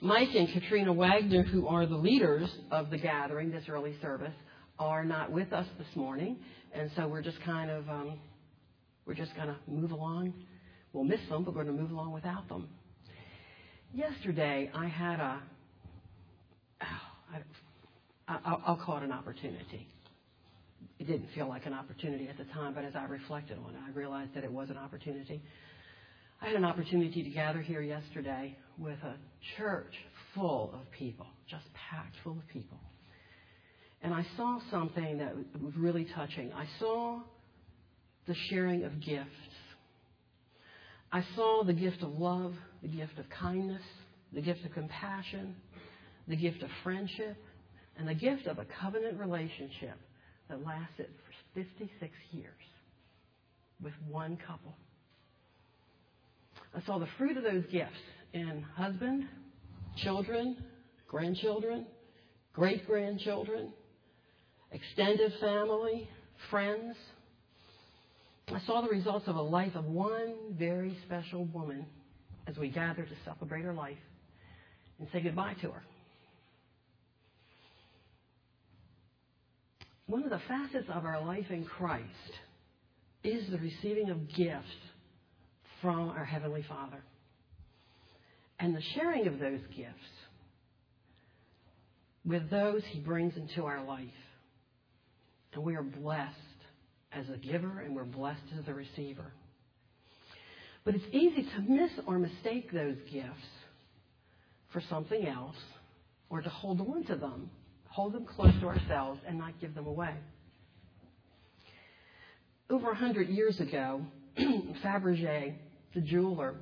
Mike and Katrina Wagner, who are the leaders of the gathering, this early service, are not with us this morning, and so we're just kind of move along. We'll miss them, but we're going to move along without them. Yesterday, I had I'll call it an opportunity. It didn't feel like an opportunity at the time, but as I reflected on it, I realized that it was an opportunity. I had an opportunity to gather here yesterday with a church full of people, just packed full of people. And I saw something that was really touching. I saw the sharing of gifts. I saw the gift of love, the gift of kindness, the gift of compassion, the gift of friendship, and the gift of a covenant relationship that lasted for 56 years with one couple. I saw the fruit of those gifts in husband, children, grandchildren, great-grandchildren, extended family, friends. I saw the results of a life of one very special woman as we gather to celebrate her life and say goodbye to her. One of the facets of our life in Christ is the receiving of gifts from our Heavenly Father and the sharing of those gifts with those He brings into our life. And we are blessed as a giver and we're blessed as a receiver. But it's easy to miss or mistake those gifts for something else or to hold on to them, hold them close to ourselves and not give them away. Over 100 years ago, Fabergé, the jeweler,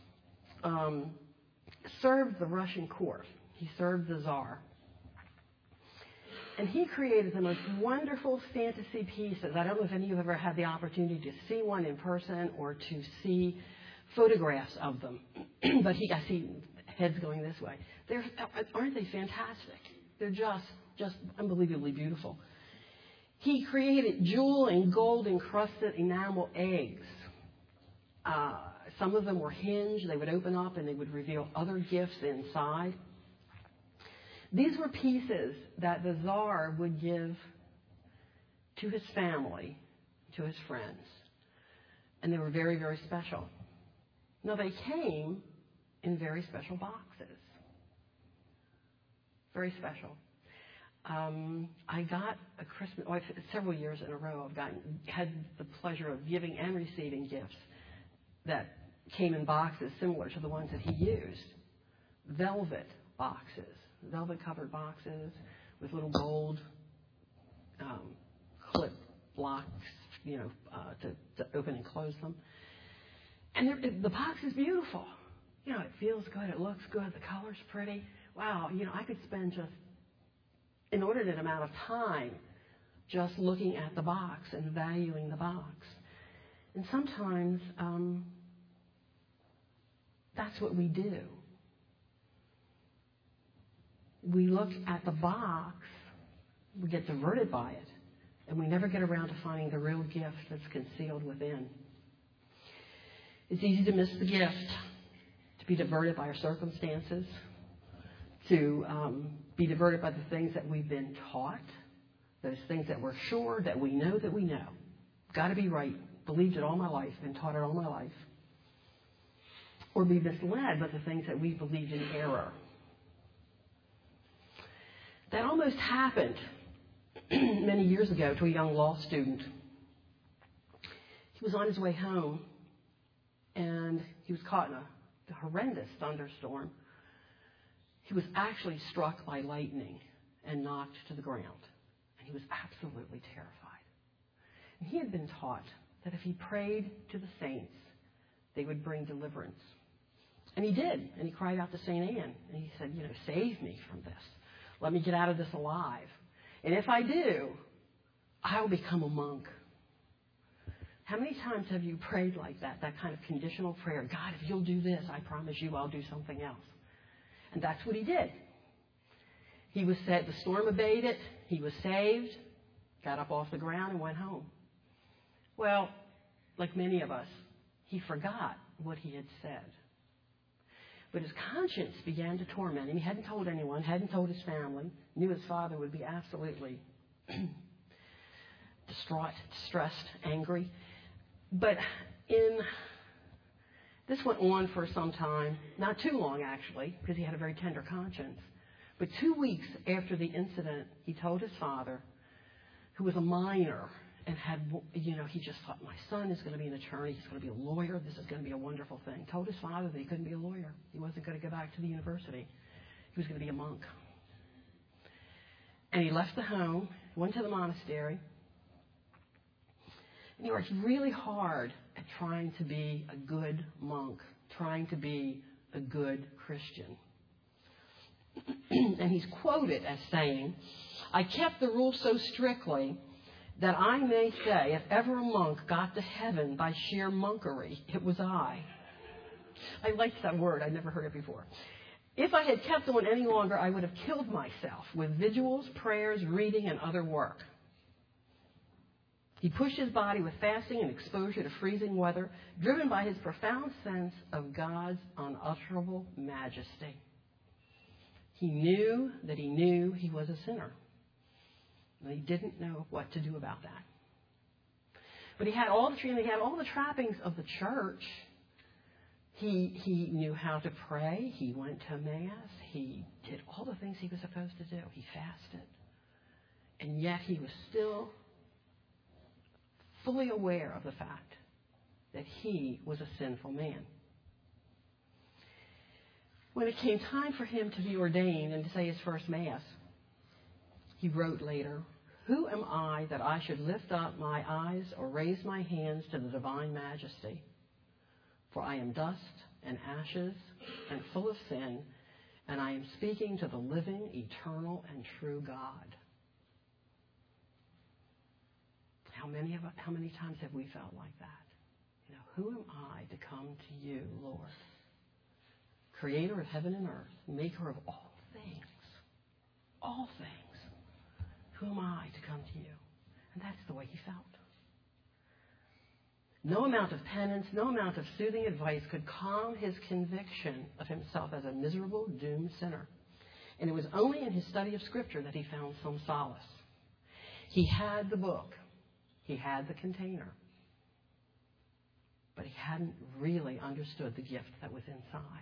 served the Russian court. He served the Tsar. And he created the most wonderful fantasy pieces. I don't know if any of you have ever had the opportunity to see one in person or to see photographs of them. But I see heads going this way. Aren't they fantastic? They're just unbelievably beautiful. He created jewel and gold encrusted enamel eggs. Some of them were hinged. They would open up and they would reveal other gifts inside. These were pieces that the Tsar would give to his family, to his friends. And they were very, very special. Now, they came in very special boxes. Very special. I got a Christmas, several years in a row, had the pleasure of giving and receiving gifts that came in boxes similar to the ones that he used. Velvet boxes. Velvet-covered boxes with little gold clip blocks, to open and close them. And the box is beautiful. It feels good. It looks good. The color's pretty. Wow, I could spend just inordinate amount of time just looking at the box and valuing the box. And sometimes that's what we do. We look at the box, we get diverted by it, and we never get around to finding the real gift that's concealed within. It's easy to miss the gift, to be diverted by our circumstances, to be diverted by the things that we've been taught, those things that we're sure that we know. Got to be right, believed it all my life, been taught it all my life. Or be misled by the things that we believed in error. That almost happened many years ago to a young law student. He was on his way home, and he was caught in a horrendous thunderstorm. He was actually struck by lightning and knocked to the ground. And he was absolutely terrified. And he had been taught that if he prayed to the saints, they would bring deliverance. And he did. And he cried out to St. Anne. And he said, save me from this. Let me get out of this alive. And if I do, I'll become a monk. How many times have you prayed like that kind of conditional prayer? God, if you'll do this, I promise you I'll do something else. And that's what he did. He was set, the storm abated, he was saved, got up off the ground and went home. Well, like many of us, he forgot what he had said. But his conscience began to torment him. He hadn't told anyone, hadn't told his family, knew his father would be absolutely distraught, distressed, angry. But this went on for some time, not too long actually, because he had a very tender conscience. But 2 weeks after the incident, he told his father, who was a minor, and he just thought, my son is going to be an attorney, he's going to be a lawyer, this is going to be a wonderful thing. Told his father that he couldn't be a lawyer. He wasn't going to go back to the university. He was going to be a monk. And he left the home, went to the monastery, and he worked really hard at trying to be a good monk, trying to be a good Christian. And he's quoted as saying, I kept the rule so strictly that I may say, if ever a monk got to heaven by sheer monkery, it was I. I liked that word. I'd never heard it before. If I had kept on any longer, I would have killed myself with vigils, prayers, reading, and other work. He pushed his body with fasting and exposure to freezing weather, driven by his profound sense of God's unutterable majesty. He knew that he knew he was a sinner. And he didn't know what to do about that. But he had all the trappings of the church. He knew how to pray. He went to Mass. He did all the things he was supposed to do. He fasted. And yet he was still fully aware of the fact that he was a sinful man. When it came time for him to be ordained and to say his first Mass, he wrote later, who am I that I should lift up my eyes or raise my hands to the divine majesty? For I am dust and ashes and full of sin, and I am speaking to the living, eternal, and true God. How many times have we felt like that? Who am I to come to you, Lord? Creator of heaven and earth, maker of all things. All things. Who am I to come to you? And that's the way he felt. No amount of penance, no amount of soothing advice could calm his conviction of himself as a miserable, doomed sinner. And it was only in his study of Scripture that he found some solace. He had the book. He had the container. But he hadn't really understood the gift that was inside.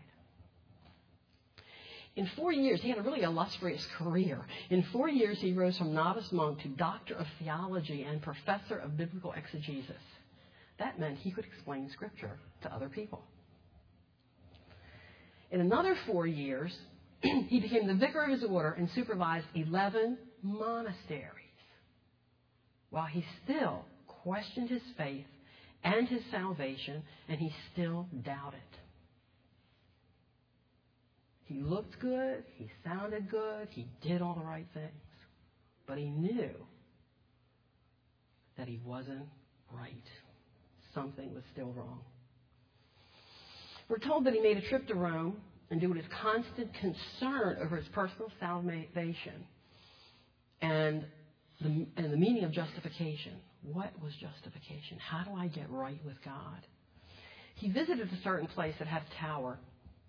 In 4 years, he had a really illustrious career. In 4 years, he rose from novice monk to doctor of theology and professor of biblical exegesis. That meant he could explain Scripture to other people. In another 4 years, he became the vicar of his order and supervised 11 monasteries, while he still questioned his faith and his salvation, and he still doubted. He looked good, he sounded good, he did all the right things. But he knew that he wasn't right. Something was still wrong. We're told that he made a trip to Rome and due to his constant concern over his personal salvation and the meaning of justification. What was justification? How do I get right with God? He visited a certain place that had a tower.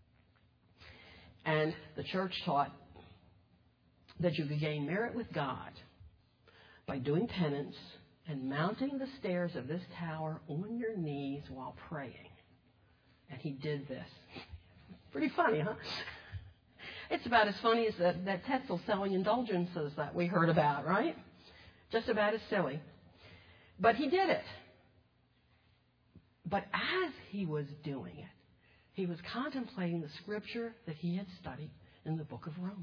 And the church taught that you could gain merit with God by doing penance and mounting the stairs of this tower on your knees while praying. And he did this. Pretty funny, huh? It's about as funny as that Tetzel selling indulgences that we heard about, right? Just about as silly. But he did it. But as he was doing it, he was contemplating the Scripture that he had studied in the book of Romans.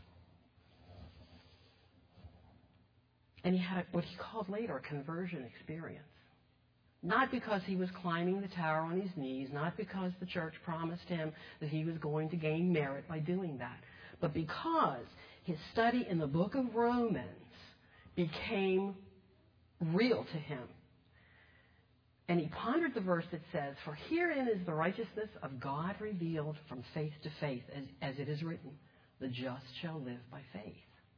And he had what he called later a conversion experience. Not because he was climbing the tower on his knees, not because the church promised him that he was going to gain merit by doing that, but because his study in the book of Romans became real to him. And he pondered the verse that says, for herein is the righteousness of God revealed from faith to faith, as it is written, the just shall live by faith.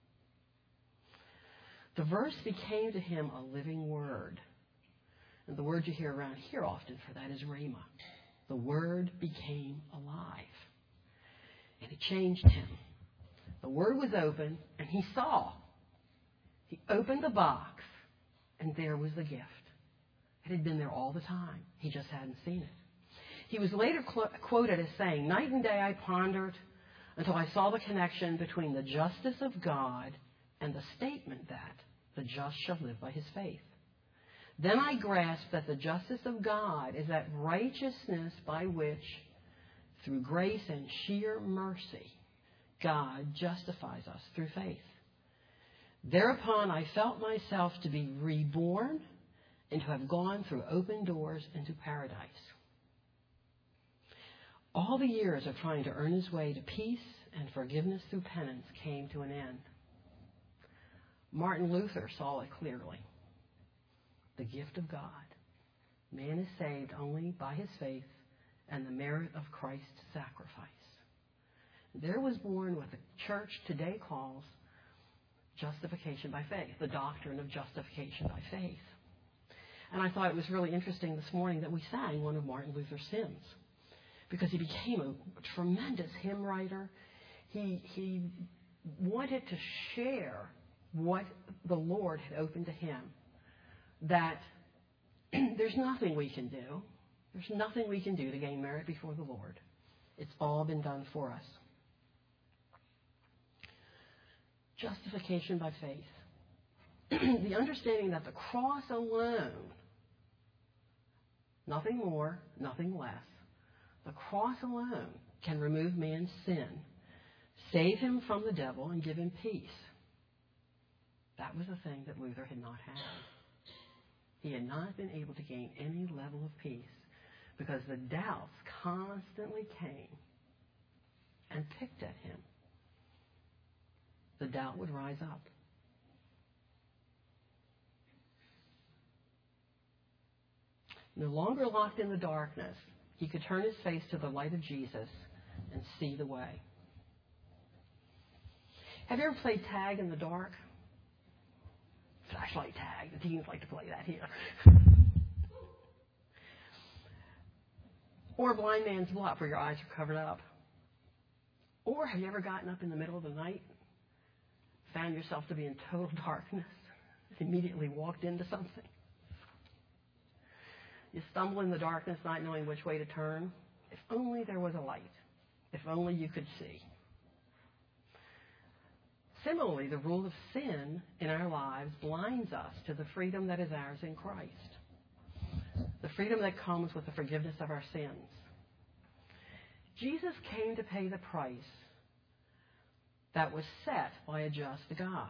The verse became to him a living word. And the word you hear around here often for that is rhema. The word became alive. And it changed him. The Word was open, and he saw. He opened the box, and there was the gift. It had been there all the time. He just hadn't seen it. He was later quoted as saying, "Night and day I pondered until I saw the connection between the justice of God and the statement that the just shall live by his faith. Then I grasped that the justice of God is that righteousness by which, through grace and sheer mercy, God justifies us through faith. Thereupon I felt myself to be reborn and to have gone through open doors into paradise." All the years of trying to earn his way to peace and forgiveness through penance came to an end. Martin Luther saw it clearly. The gift of God. Man is saved only by his faith and the merit of Christ's sacrifice. There was born what the church today calls justification by faith, the doctrine of justification by faith. And I thought it was really interesting this morning that we sang one of Martin Luther's hymns, because he became a tremendous hymn writer. He wanted to share what the Lord had opened to him, that there's nothing we can do. There's nothing we can do to gain merit before the Lord. It's all been done for us. Justification by faith. The understanding that the cross alone, nothing more, nothing less, the cross alone can remove man's sin, save him from the devil, and give him peace. That was the thing that Luther had not had. He had not been able to gain any level of peace because the doubts constantly came and picked at him. The doubt would rise up. No longer locked in the darkness, he could turn his face to the light of Jesus and see the way. Have you ever played tag in the dark? Flashlight tag. The teens like to play that here. Or a blind man's bluff where your eyes are covered up. Or have you ever gotten up in the middle of the night, found yourself to be in total darkness, immediately walked into something? You stumble in the darkness not knowing which way to turn. If only there was a light. If only you could see. Similarly, the rule of sin in our lives blinds us to the freedom that is ours in Christ. The freedom that comes with the forgiveness of our sins. Jesus came to pay the price that was set by a just God.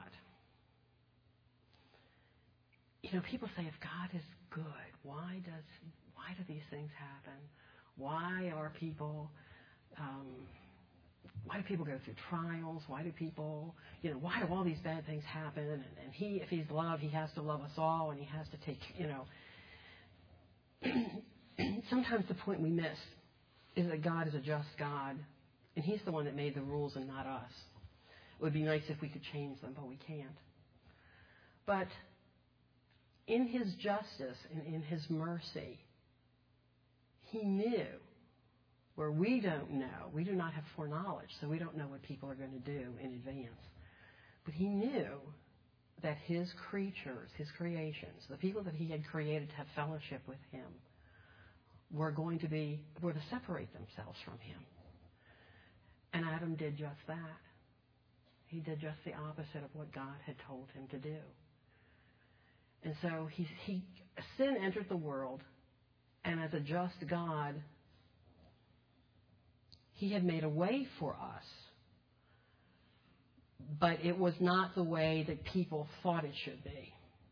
You know, people say, if God is good, why do these things happen? Why are people... why do people go through trials? Why do people, why do all these bad things happen? And he, if he's love, he has to love us all, and he has to take, Sometimes the point we miss is that God is a just God, and he's the one that made the rules and not us. It would be nice if we could change them, but we can't. But in his justice and in his mercy, he knew where we don't know. We do not have foreknowledge, so we don't know what people are going to do in advance. But he knew that his creatures, his creations, the people that he had created to have fellowship with him, were to separate themselves from him. And Adam did just that. He did just the opposite of what God had told him to do. And so sin entered the world, and as a just God, he had made a way for us, but it was not the way that people thought it should be.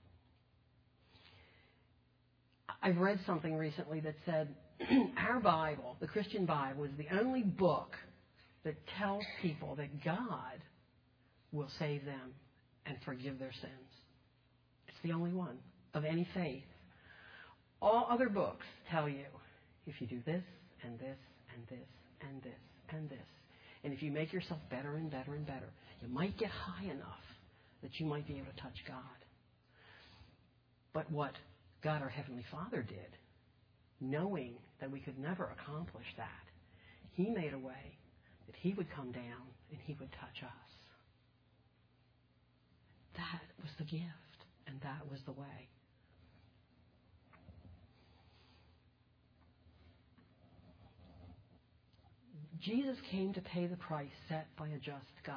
I've read something recently that said our Bible, the Christian Bible, is the only book that tells people that God will save them and forgive their sins. It's the only one of any faith. All other books tell you, if you do this and this and this and this and this, and if you make yourself better and better and better, you might get high enough that you might be able to touch God. But what God our Heavenly Father did, knowing that we could never accomplish that, he made a way that he would come down and he would touch us. That was the gift, and that was the way. Jesus came to pay the price set by a just God.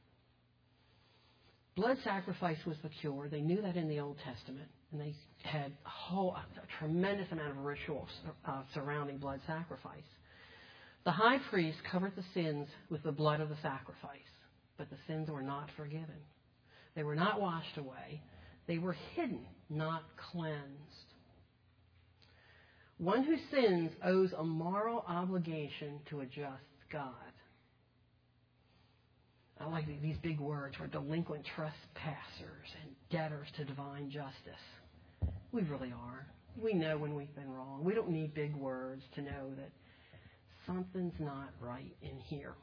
Blood sacrifice was the cure. They knew that in the Old Testament, and they had a tremendous amount of rituals surrounding blood sacrifice. The high priest covered the sins with the blood of the sacrifice, but the sins were not forgiven. They were not washed away. They were hidden, not cleansed. One who sins owes a moral obligation to a just God. I like these big words. We're delinquent trespassers and debtors to divine justice. We really are. We know when we've been wrong. We don't need big words to know that something's not right in here.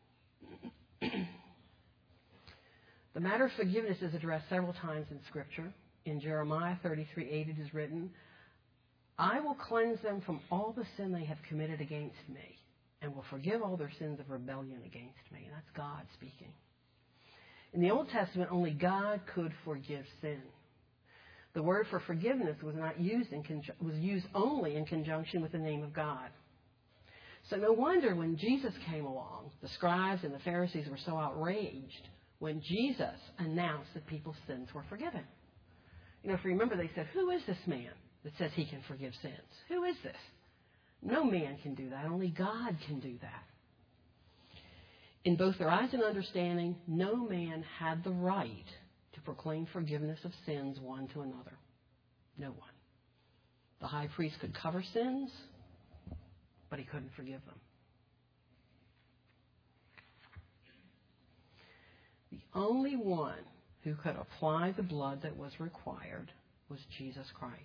The matter of forgiveness is addressed several times in Scripture. In Jeremiah 33:8 it is written, I will cleanse them from all the sin they have committed against me, and will forgive all their sins of rebellion against me. And that's God speaking. In the Old Testament, only God could forgive sin. The word for forgiveness was not used was used only in conjunction with the name of God. So no wonder when Jesus came along, the scribes and the Pharisees were so outraged when Jesus announced that people's sins were forgiven. You know, if you remember, they said, who is this man that says he can forgive sins? Who is this? No man can do that. Only God can do that. In both their eyes and understanding, no man had the right to proclaim forgiveness of sins one to another. No one. The high priest could cover sins, but he couldn't forgive them. The only one who could apply the blood that was required was Jesus Christ.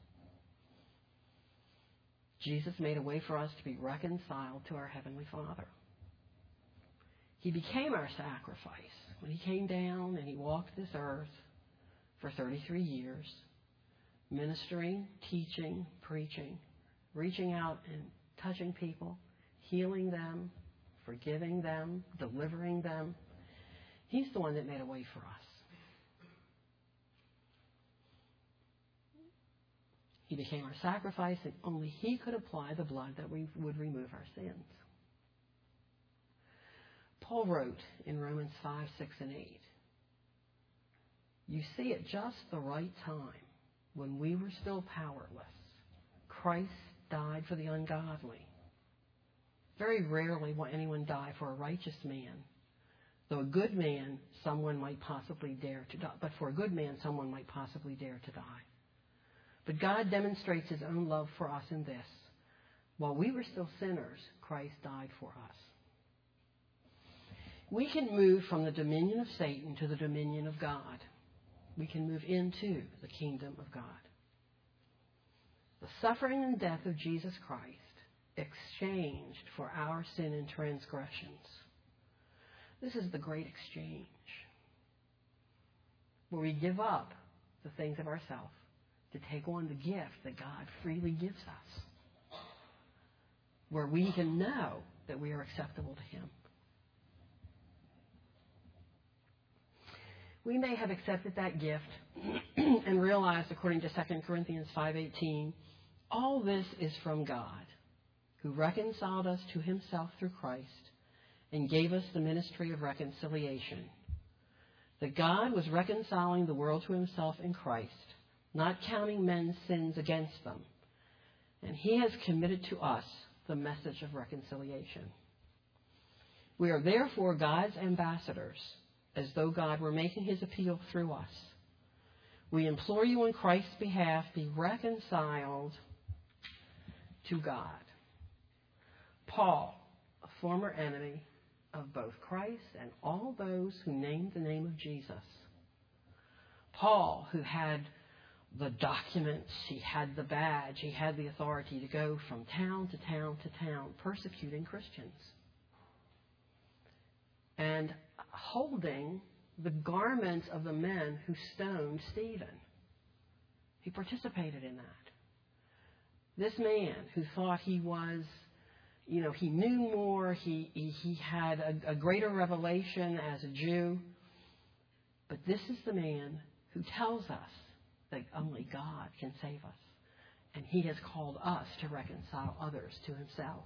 Jesus made a way for us to be reconciled to our Heavenly Father. He became our sacrifice when he came down and he walked this earth for 33 years, ministering, teaching, preaching, reaching out and touching people, healing them, forgiving them, delivering them. He's the one that made a way for us. He became our sacrifice, and only he could apply the blood that would remove our sins. Paul wrote in Romans 5, 6, and 8, you see, at just the right time, when we were still powerless, Christ died for the ungodly. Very rarely will anyone die for a righteous man. Though a good man, someone might possibly dare to die. But for a good man, someone might possibly dare to die. But God demonstrates his own love for us in this. While we were still sinners, Christ died for us. We can move from the dominion of Satan to the dominion of God. We can move into the kingdom of God. The suffering and death of Jesus Christ exchanged for our sin and transgressions. This is the great exchange, where we give up the things of ourselves to take on the gift that God freely gives us, where we can know that we are acceptable to him. We may have accepted that gift and realized, according to 2 Corinthians 5:18, all this is from God, who reconciled us to himself through Christ and gave us the ministry of reconciliation. That God was reconciling the world to himself in Christ, not counting men's sins against them. And he has committed to us the message of reconciliation. We are therefore God's ambassadors, as though God were making his appeal through us. We implore you on Christ's behalf, be reconciled to God. Paul, a former enemy of both Christ and all those who named the name of Jesus. Paul, who had the documents, he had the badge, he had the authority to go from town to town to town, persecuting Christians. And holding the garments of the men who stoned Stephen. He participated in that. This man who thought he was, he knew more. He had a greater revelation as a Jew. But this is the man who tells us that only God can save us. And he has called us to reconcile others to himself.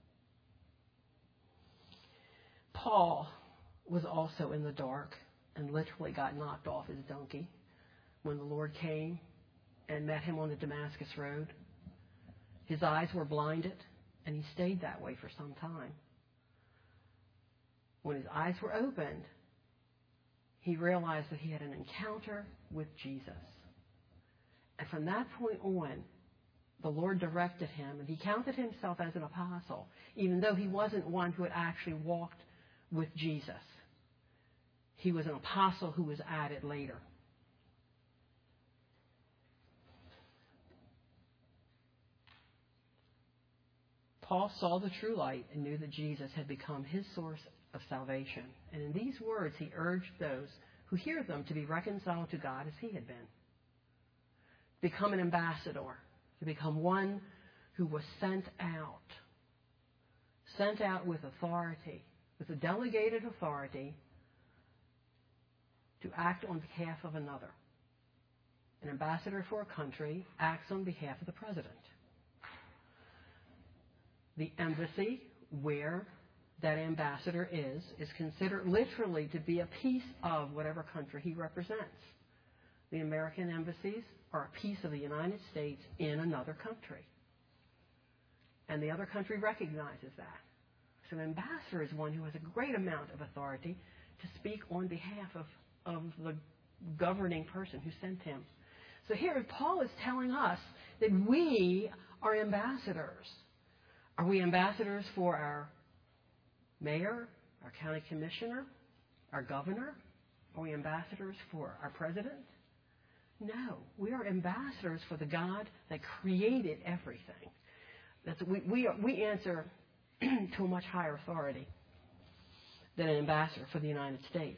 Paul was also in the dark and literally got knocked off his donkey when the Lord came and met him on the Damascus road. His eyes were blinded, and he stayed that way for some time. When his eyes were opened, he realized that he had an encounter with Jesus. And from that point on, the Lord directed him, and he counted himself as an apostle, even though he wasn't one who had actually walked with Jesus. He was an apostle who was added later. Paul saw the true light and knew that Jesus had become his source of salvation. And in these words, he urged those who hear them to be reconciled to God as he had been. Become an ambassador, to become one who was sent out with authority, with a delegated authority to act on behalf of another. An ambassador for a country acts on behalf of the president. The embassy where that ambassador is considered literally to be a piece of whatever country he represents. The American embassies are a piece of the United States in another country. And the other country recognizes that. So an ambassador is one who has a great amount of authority to speak on behalf of the governing person who sent him. So here Paul is telling us that we are ambassadors. Are we ambassadors for our mayor, our county commissioner, our governor? Are we ambassadors for our president? No, we are ambassadors for the God that created everything. We answer to a much higher authority than an ambassador for the United States.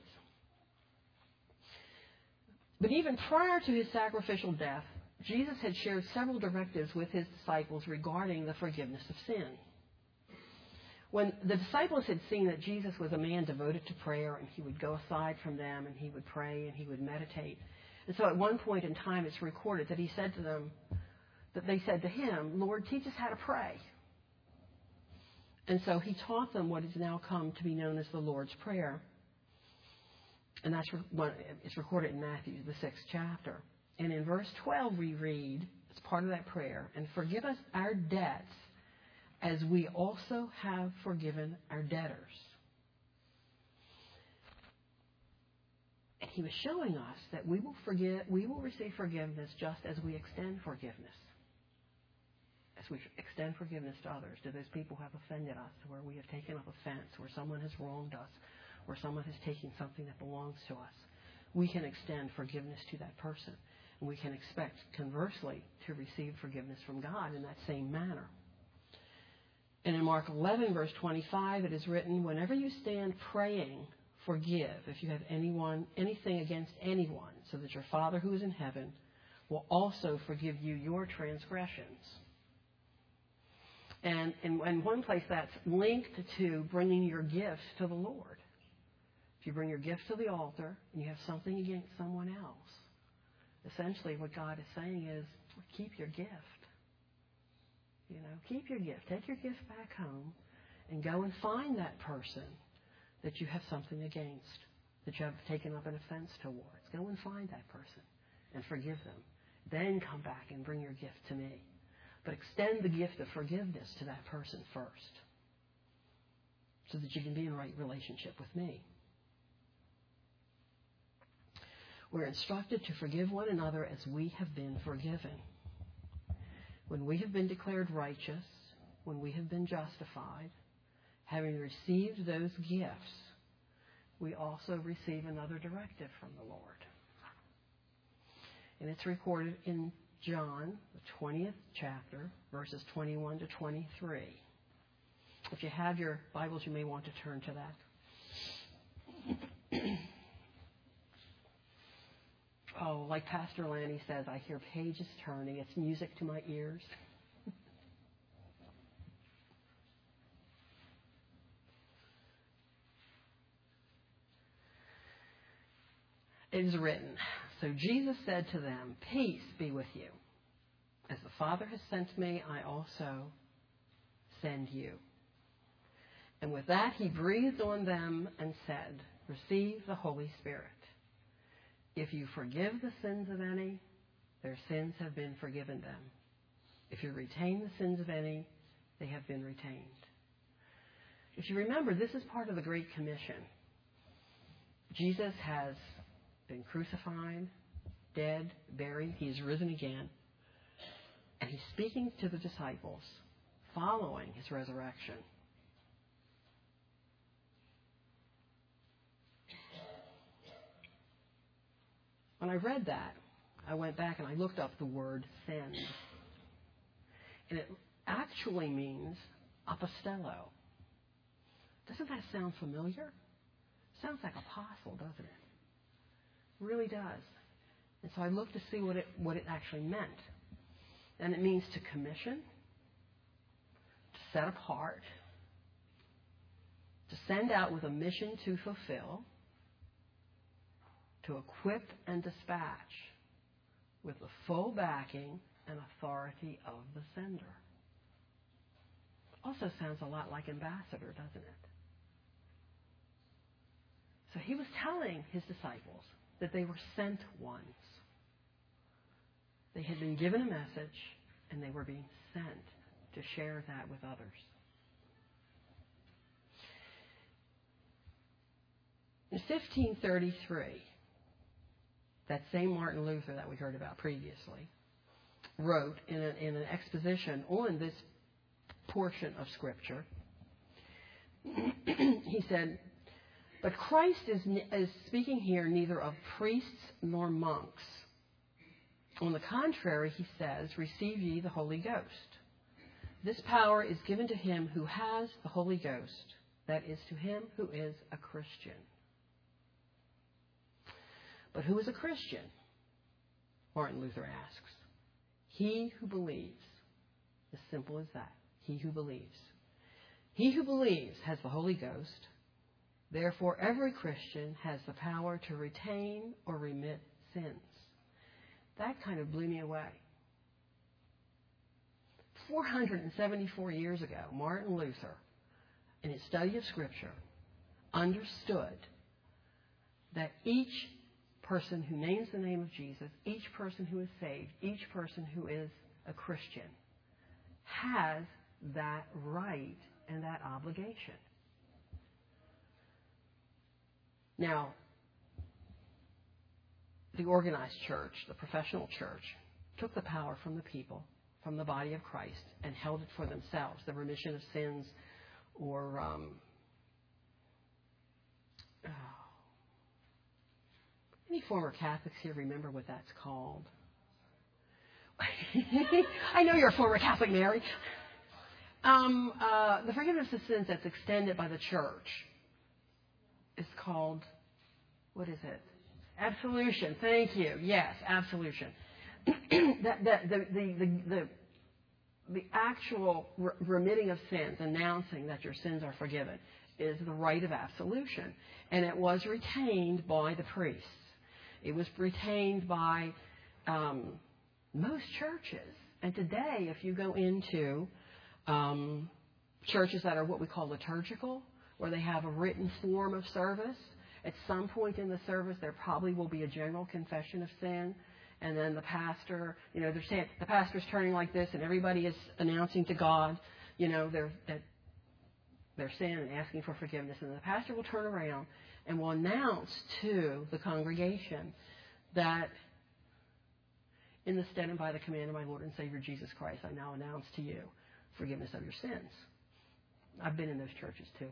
But even prior to his sacrificial death, Jesus had shared several directives with his disciples regarding the forgiveness of sin. When the disciples had seen that Jesus was a man devoted to prayer, and he would go aside from them and he would pray and he would meditate. And so at one point in time it's recorded that he said to them, that they said to him, "Lord, teach us how to pray." And so he taught them what has now come to be known as the Lord's Prayer. And it's recorded in Matthew, the 6th chapter. And in verse 12 we read, as part of that prayer, "And forgive us our debts as we also have forgiven our debtors." And he was showing us that we will receive forgiveness just as we extend forgiveness. As we extend forgiveness to others, to those people who have offended us, where we have taken up offense, where someone has wronged us, where someone has taken something that belongs to us, we can extend forgiveness to that person. And we can expect, conversely, to receive forgiveness from God in that same manner. And in Mark 11, verse 25, it is written, "Whenever you stand praying, forgive if you have anything against anyone, so that your Father who is in heaven will also forgive you your transgressions." And in one place that's linked to bringing your gifts to the Lord. If you bring your gifts to the altar and you have something against someone else, essentially what God is saying is, keep your gift. Keep your gift. Take your gift back home and go and find that person that you have something against, that you have taken up an offense towards. Go and find that person and forgive them. Then come back and bring your gift to me. But extend the gift of forgiveness to that person first, so that you can be in right relationship with me. We're instructed to forgive one another as we have been forgiven. When we have been declared righteous, when we have been justified, having received those gifts, we also receive another directive from the Lord. And it's recorded in John, the 20th chapter, verses 21 to 23. If you have your Bibles, you may want to turn to that. Oh, like Pastor Lanny says, I hear pages turning. It's music to my ears. It is written, so Jesus said to them, peace be with you. As the Father has sent me, I also send you. And with that, he breathed on them and said, receive the Holy Spirit. If you forgive the sins of any, their sins have been forgiven them. If you retain the sins of any, they have been retained. If you remember, this is part of the Great Commission. Jesus has been crucified, dead, buried. He's risen again. And he's speaking to the disciples following his resurrection. When I read that, I went back and I looked up the word sin. And it actually means apostello. Doesn't that sound familiar? Sounds like apostle, doesn't it? It really does. And so I looked to see what it actually meant. And it means to commission, to set apart, to send out with a mission to fulfill, to equip and dispatch with the full backing and authority of the sender. Also sounds a lot like ambassador, doesn't it? So he was telling his disciples that they were sent ones. They had been given a message, and they were being sent to share that with others. In 1533, that same Martin Luther that we heard about previously wrote in an exposition on this portion of Scripture. He said, but Christ is speaking here neither of priests nor monks. On the contrary, he says, receive ye the Holy Ghost. This power is given to him who has the Holy Ghost, that is, to him who is a Christian. But who is a Christian? Martin Luther asks. He who believes. As simple as that. He who believes. He who believes has the Holy Ghost. Therefore, every Christian has the power to retain or remit sins. That kind of blew me away. 474 years ago, Martin Luther, in his study of Scripture, understood that each person who names the name of Jesus, each person who is saved, each person who is a Christian, has that right and that obligation. Now, the organized church, the professional church, took the power from the people, from the body of Christ, and held it for themselves, the remission of sins, or any former Catholics here remember what that's called? I know you're a former Catholic, Mary. The forgiveness of sins that's extended by the church is called, what is it? Absolution. Thank you. Yes, absolution. The actual remitting of sins, announcing that your sins are forgiven, is the rite of absolution. And it was retained by the priests. It was retained by most churches. And today, if you go into churches that are what we call liturgical, where they have a written form of service, at some point in the service, there probably will be a general confession of sin. And then the pastor, they're saying, the pastor's turning like this, and everybody is announcing to God, their sin and asking for forgiveness. And the pastor will turn around and will announce to the congregation that in the stead and by the command of my Lord and Savior Jesus Christ, I now announce to you forgiveness of your sins. I've been in those churches too.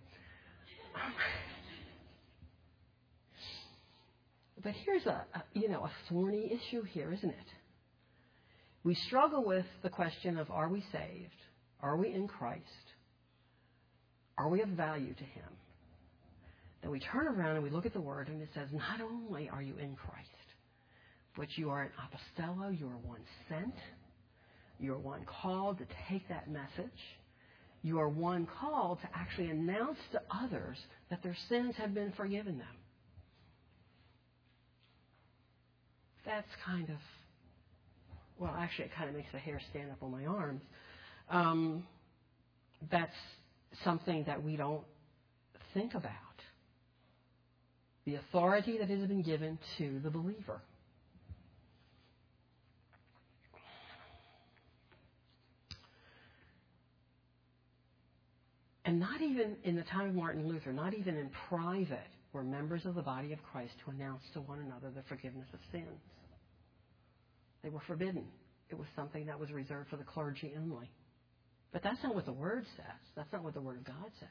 But here's a thorny issue here, isn't it? We struggle with the question of, are we saved? Are we in Christ? Are we of value to Him? Then we turn around and we look at the Word, and it says, not only are you in Christ, but you are an apostello, you are one sent, you are one called to take that message, you are one called to actually announce to others that their sins have been forgiven them. that's kind of, well, actually, it kind of makes the hair stand up on my arms. That's something that we don't think about. The authority that has been given to the believer. And not even in the time of Martin Luther, not even in private, were members of the body of Christ to announce to one another the forgiveness of sins. They were forbidden. It was something that was reserved for the clergy only. But that's not what the Word says. That's not what the Word of God says.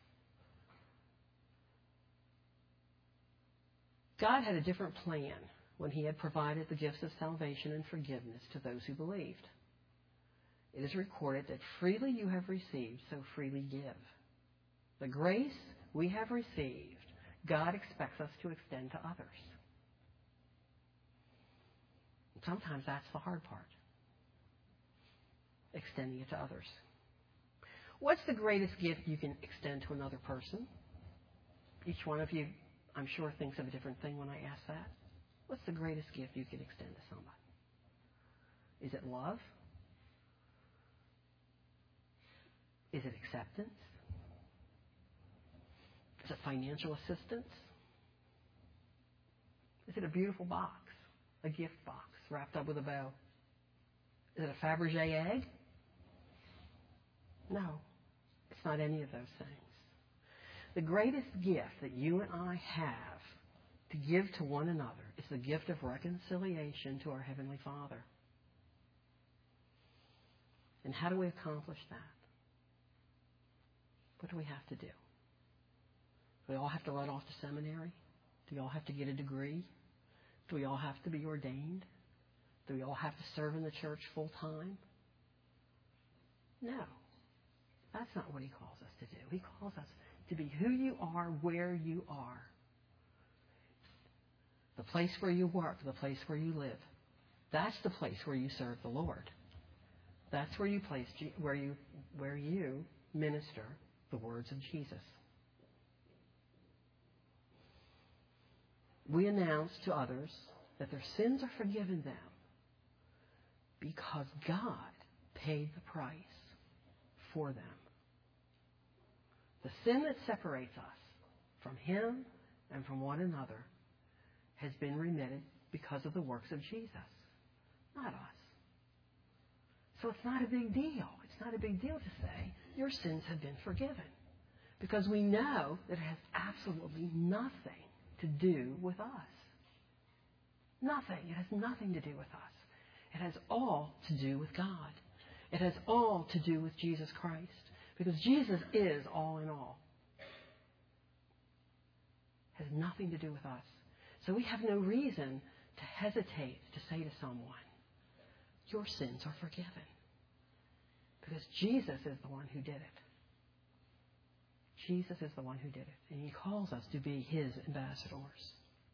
God had a different plan when He had provided the gifts of salvation and forgiveness to those who believed. It is recorded that freely you have received, so freely give. The grace we have received, God expects us to extend to others. And sometimes that's the hard part. Extending it to others. What's the greatest gift you can extend to another person? Each one of you, I'm sure, thinks of a different thing when I ask that. What's the greatest gift you can extend to somebody? Is it love? Is it acceptance? Is it financial assistance? Is it a beautiful box? A gift box wrapped up with a bow? Is it a Fabergé egg? No, it's not any of those things. The greatest gift that you and I have to give to one another is the gift of reconciliation to our Heavenly Father. And how do we accomplish that? What do we have to do? Do we all have to run off to seminary? Do we all have to get a degree? Do we all have to be ordained? Do we all have to serve in the church full time? No. That's not what He calls us to do. He calls us to be who you are, where you are. The place where you work, the place where you live. That's the place where you serve the Lord. That's where you minister the words of Jesus. We announce to others that their sins are forgiven them because God paid the price for them. The sin that separates us from Him and from one another has been remitted because of the works of Jesus, not us. So it's not a big deal. It's not a big deal to say your sins have been forgiven, because we know that it has absolutely nothing to do with us. Nothing. It has nothing to do with us. It has all to do with God. It has all to do with Jesus Christ, because Jesus is all in all. It has nothing to do with us. So we have no reason to hesitate to say to someone, your sins are forgiven. Because Jesus is the one who did it. Jesus is the one who did it. And He calls us to be His ambassadors.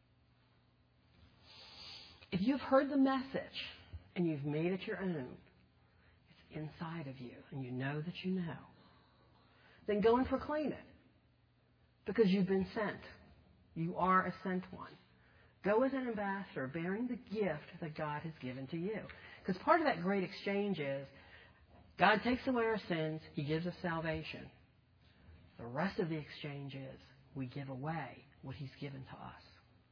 If you've heard the message and you've made it your own, it's inside of you and you know that you know, then go and proclaim it. Because you've been sent. You are a sent one. Go as an ambassador bearing the gift that God has given to you. Because part of that great exchange is God takes away our sins. He gives us salvation. The rest of the exchange is we give away what He's given to us.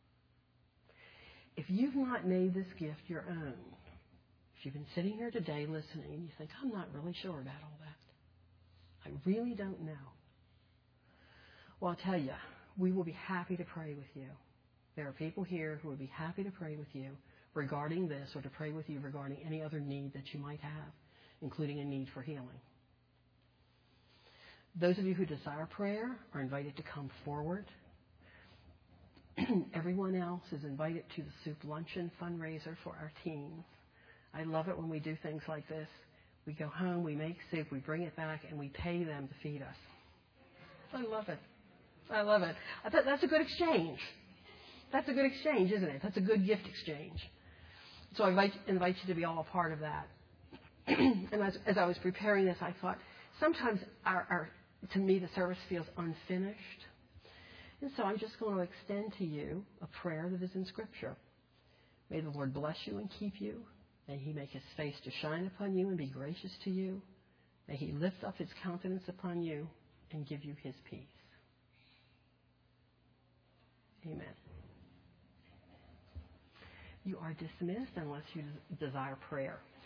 If you've not made this gift your own, if you've been sitting here today listening and you think, I'm not really sure about all that. I really don't know. Well, I'll tell you, we will be happy to pray with you. There are people here who would be happy to pray with you regarding this, or to pray with you regarding any other need that you might have, including a need for healing. Those of you who desire prayer are invited to come forward. Everyone else is invited to the Soup Luncheon fundraiser for our teens. I love it when we do things like this. We go home, we make soup, we bring it back, and we pay them to feed us. I love it. I love it. I thought that's a good exchange. That's a good exchange, isn't it? That's a good gift exchange. So I invite you to be all a part of that. And as I was preparing this, I thought, sometimes to me the service feels unfinished. And so I'm just going to extend to you a prayer that is in Scripture. May the Lord bless you and keep you. May he make his face to shine upon you and be gracious to you. May he lift up his countenance upon you and give you his peace. Amen. You are dismissed unless you desire prayer.